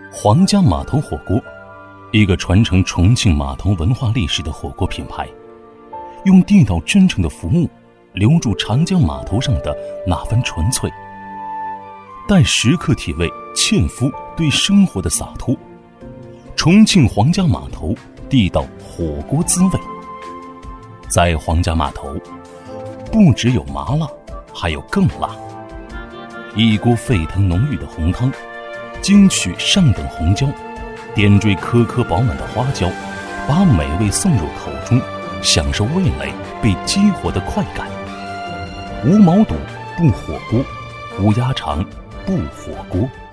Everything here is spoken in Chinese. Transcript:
皇家码头火锅，一个传承重庆码头文化历史的火锅品牌，用地道真诚的服务留住长江码头上的那份纯粹，待食客体味纤夫对生活的洒脱。重庆皇家码头地道火锅滋味。在皇家码头，不只有麻辣，还有更辣。一锅沸腾浓郁的红汤，精取上等红椒，点缀颗颗饱满的花椒，把美味送入口中，享受味蕾被激活的快感。无毛肚不火锅，无鸭肠不火锅。